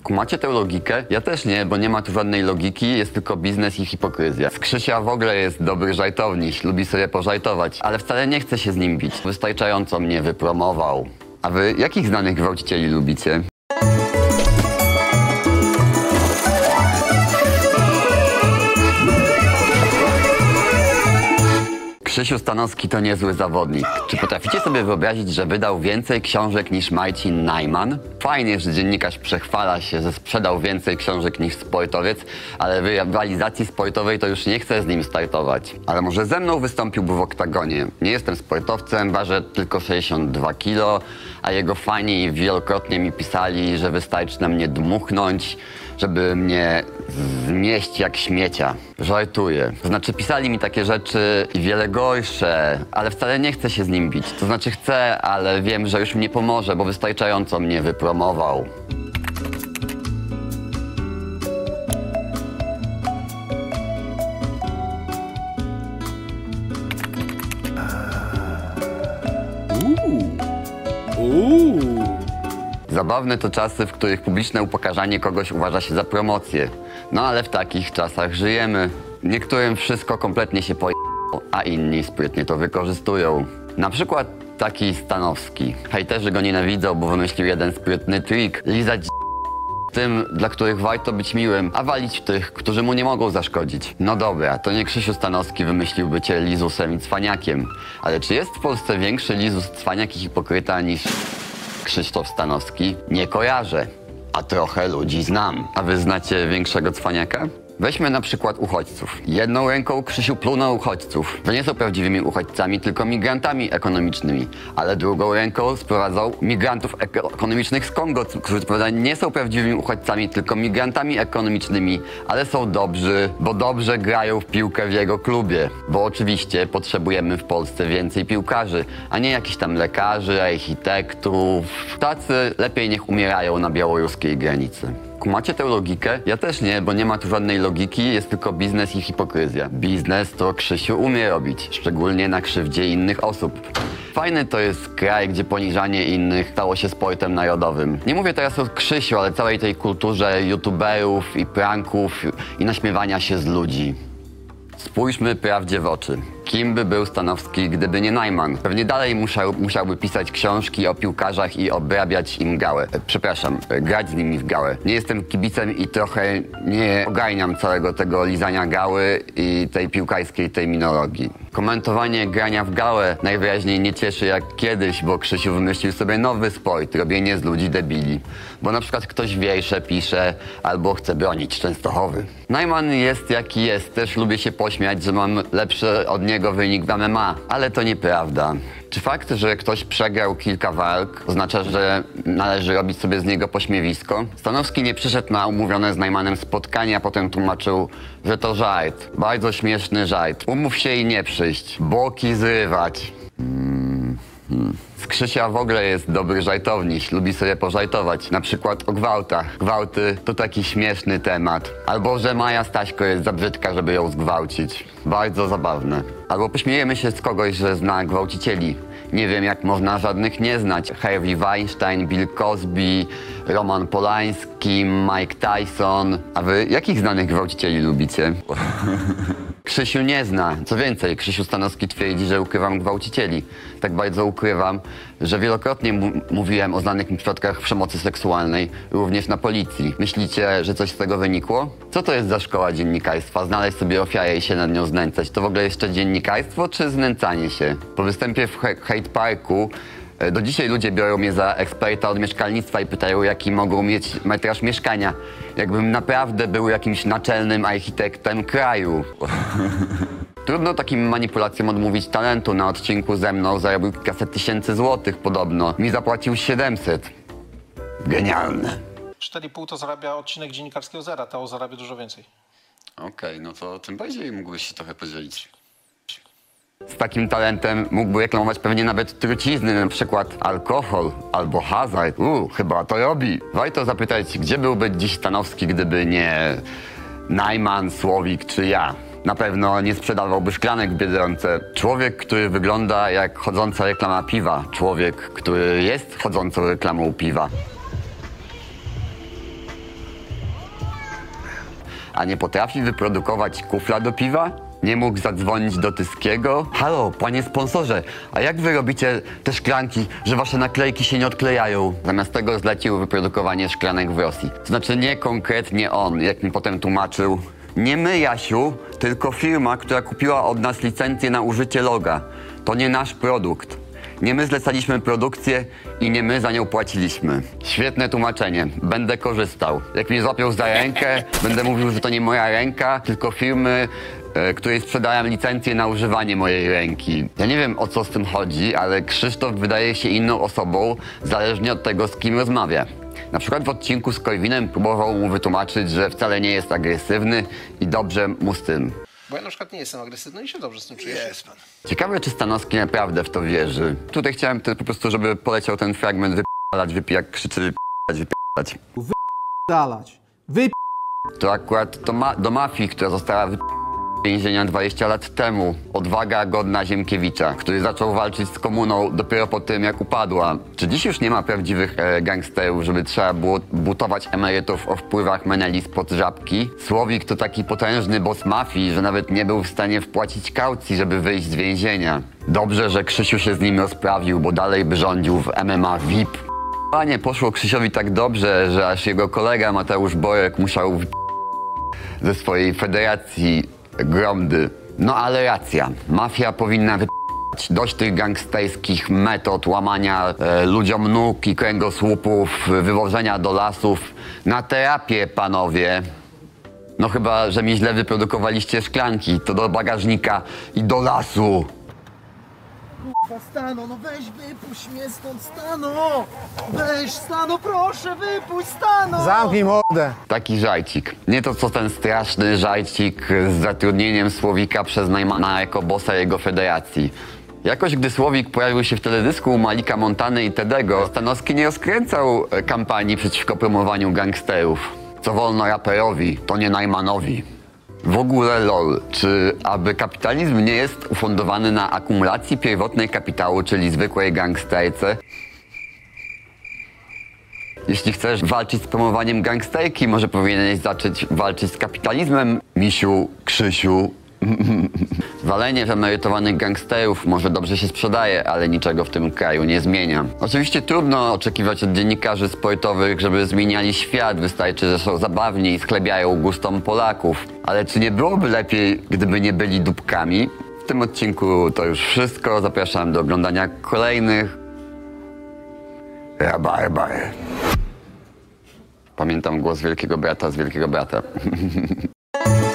Kumacie tę logikę? Ja też nie, bo nie ma tu żadnej logiki, jest tylko biznes i hipokryzja. Z Krzysia w ogóle jest dobry żartowniś, lubi sobie pożartować, ale wcale nie chce się z nim bić. Wystarczająco mnie wypromował. A wy jakich znanych gwałcicieli lubicie? Krzysiu Stanowski to niezły zawodnik. Czy potraficie sobie wyobrazić, że wydał więcej książek niż Marcin Najman? Fajnie, że dziennikarz przechwala się, że sprzedał więcej książek niż sportowiec, ale w rywalizacji sportowej to już nie chce z nim startować. Ale może ze mną wystąpiłby w oktagonie. Nie jestem sportowcem, ważę tylko 62 kg, a jego fani wielokrotnie mi pisali, że wystarczy na mnie dmuchnąć, żeby mnie zmieść jak śmiecia. Żartuję. To znaczy pisali mi takie rzeczy i wiele gorsze, ale wcale nie chcę się z nim bić. To znaczy chcę, ale wiem, że już mi nie pomoże, bo wystarczająco mnie wypromował. Zabawne to czasy, w których publiczne upokarzanie kogoś uważa się za promocję. No ale w takich czasach żyjemy. Niektórym wszystko kompletnie się a inni sprytnie to wykorzystują. Na przykład taki Stanowski. Hejterzy go nienawidzą, bo wymyślił jeden sprytny trik. Lizać tym, dla których warto być miłym, a walić tych, którzy mu nie mogą zaszkodzić. No dobra, to nie Krzysiu Stanowski wymyślił bycie lizusem i cwaniakiem. Ale czy jest w Polsce większy lizus, cwaniak i hipokryta niż Krzysztof Stanowski? Nie kojarzę, a trochę ludzi znam. A wy znacie większego cwaniaka? Weźmy na przykład uchodźców. Jedną ręką Krzysiu pluł na uchodźców, że nie są prawdziwymi uchodźcami, tylko migrantami ekonomicznymi. Ale drugą ręką sprowadzał migrantów ekonomicznych z Kongo, którzy nie są prawdziwymi uchodźcami, tylko migrantami ekonomicznymi, ale są dobrzy, bo dobrze grają w piłkę w jego klubie. Bo oczywiście potrzebujemy w Polsce więcej piłkarzy, a nie jakichś tam lekarzy, architektów. Tacy lepiej niech umierają na białoruskiej granicy. Kumacie tę logikę? Ja też nie, bo nie ma tu żadnej logiki, jest tylko biznes i hipokryzja. Biznes to Krzysiu umie robić, szczególnie na krzywdzie innych osób. Fajny to jest kraj, gdzie poniżanie innych stało się sportem narodowym. Nie mówię teraz o Krzysiu, ale całej tej kulturze youtuberów i pranków i naśmiewania się z ludzi. Spójrzmy prawdzie w oczy. Kim by był Stanowski, gdyby nie Najman? Pewnie dalej musiałby pisać książki o piłkarzach i obrabiać im gałę. Przepraszam, grać z nimi w gałę. Nie jestem kibicem i trochę nie ogarniam całego tego lizania gały i tej piłkarskiej terminologii. Komentowanie grania w gałę najwyraźniej nie cieszy jak kiedyś, bo Krzysiu wymyślił sobie nowy sport, robienie z ludzi debili. Bo na przykład ktoś wiersze pisze albo chce bronić Częstochowy. Najman jest jaki jest, też lubię się pośmiać, że mam lepszy od niego wynik w MMA, ale to nieprawda. Czy fakt, że ktoś przegrał kilka walk, oznacza, że należy robić sobie z niego pośmiewisko? Stanowski nie przyszedł na umówione z Najmanem spotkanie, a potem tłumaczył, że to żart. Bardzo śmieszny żart. Umów się i nie przyjść. Boki zrywać. Z Krzysia w ogóle jest dobry żartowniś, lubi sobie pożartować. Na przykład o gwałtach. Gwałty to taki śmieszny temat. Albo że Maja Staśko jest za brzydka, żeby ją zgwałcić. Bardzo zabawne. Albo pośmiejemy się z kogoś, że zna gwałcicieli. Nie wiem, jak można żadnych nie znać. Harvey Weinstein, Bill Cosby, Roman Polański, Mike Tyson. A wy jakich znanych gwałcicieli lubicie? Krzysiu nie zna. Co więcej, Krzysiu Stanowski twierdzi, że ukrywam gwałcicieli. Tak bardzo ukrywam, że wielokrotnie mówiłem o znanych przypadkach przemocy seksualnej, również na policji. Myślicie, że coś z tego wynikło? Co to jest za szkoła dziennikarstwa? Znaleźć sobie ofiarę i się nad nią znęcać. To w ogóle jeszcze dziennikarstwo, czy znęcanie się? Po występie w Hyde Parku do dzisiaj ludzie biorą mnie za eksperta od mieszkalnictwa i pytają, jaki mogą mieć metraż mieszkania. Jakbym naprawdę był jakimś naczelnym architektem kraju. Trudno takim manipulacjom odmówić talentu. Na odcinku ze mną zarobił kilkaset tysięcy złotych podobno. Mi zapłacił 700. Genialne. 4,5 to zarabia odcinek dziennikarskiego Zera, to zarabia dużo więcej. Okej, no to tym bardziej mógłbyś się trochę podzielić. Z takim talentem mógłby reklamować pewnie nawet trucizny, na przykład alkohol albo hazard. Chyba to robi. Warto zapytać, gdzie byłby dziś Stanowski, gdyby nie Najman, Słowik czy ja. Na pewno nie sprzedawałby szklanek w Biedronce. Człowiek, który wygląda jak chodząca reklama piwa. Człowiek, który jest chodzącą reklamą piwa. a nie potrafi wyprodukować kufla do piwa? Nie mógł zadzwonić do Tyskiego? Halo, panie sponsorze, a jak wy robicie te szklanki, że wasze naklejki się nie odklejają? Zamiast tego zlecił wyprodukowanie szklanek w Rosji. To znaczy nie konkretnie on, jak mi potem tłumaczył. Nie my, Jasiu, tylko firma, która kupiła od nas licencję na użycie loga. To nie nasz produkt. Nie my zlecaliśmy produkcję i nie my za nią płaciliśmy. Świetne tłumaczenie. Będę korzystał. Jak mnie złapią za rękę, będę mówił, że to nie moja ręka, tylko firmy, której sprzedałem licencję na używanie mojej ręki. Ja nie wiem, o co z tym chodzi, ale Krzysztof wydaje się inną osobą, zależnie od tego, z kim rozmawia. Na przykład w odcinku z Korwinem próbował mu wytłumaczyć, że wcale nie jest agresywny i dobrze mu z tym. Bo ja na przykład nie jestem agresywny i się dobrze z tym czuję. Jest pan. Ciekawe, czy Stanowski naprawdę w to wierzy. Tutaj chciałem po prostu, żeby poleciał ten fragment wyp***lać, jak krzyczy wyp***lać. Dalać. To akurat do mafii, która została z więzienia 20 lat temu. Odwaga godna Ziemkiewicza, który zaczął walczyć z komuną dopiero po tym, jak upadła. Czy dziś już nie ma prawdziwych gangsterów, żeby trzeba było butować emerytów o wpływach Meneli spod żabki? Słowik to taki potężny boss mafii, że nawet nie był w stanie wpłacić kaucji, żeby wyjść z więzienia. Dobrze, że Krzysiu się z nim rozprawił, bo dalej by rządził w MMA VIP. Panie, poszło Krzysiowi tak dobrze, że aż jego kolega Mateusz Borek musiał ze swojej federacji Gromdy. No ale racja, mafia powinna dość tych gangsterskich metod łamania ludziom nóg i kręgosłupów, wywożenia do lasów. Na terapię, panowie. No chyba, że mi źle wyprodukowaliście szklanki, to do bagażnika i do lasu. Stano, no weź wypuść mnie stąd, Stano! Weź, Stano, proszę, wypuść, Stano! Zamknij mordę. Taki żarcik. Nie to co ten straszny żarcik z zatrudnieniem Słowika przez Najmana jako bossa jego federacji. Jakoś gdy Słowik pojawił się w teledysku u Malika Montany i Tedego, Stanowski nie rozkręcał kampanii przeciwko promowaniu gangsterów. Co wolno raperowi, to nie Najmanowi. W ogóle lol, czy aby kapitalizm nie jest ufundowany na akumulacji pierwotnej kapitału, czyli zwykłej gangsterce? Jeśli chcesz walczyć z promowaniem gangsterki, może powinieneś zacząć walczyć z kapitalizmem, misiu, Krzysiu. Walenie w emerytowanych gangsterów może dobrze się sprzedaje, ale niczego w tym kraju nie zmienia. Oczywiście trudno oczekiwać od dziennikarzy sportowych, żeby zmieniali świat. Wystarczy, że są zabawni i schlebiają gustom Polaków. Ale czy nie byłoby lepiej, gdyby nie byli dupkami? W tym odcinku to już wszystko. Zapraszam do oglądania kolejnych. Rabarbar. Pamiętam głos Wielkiego Brata z Wielkiego Brata.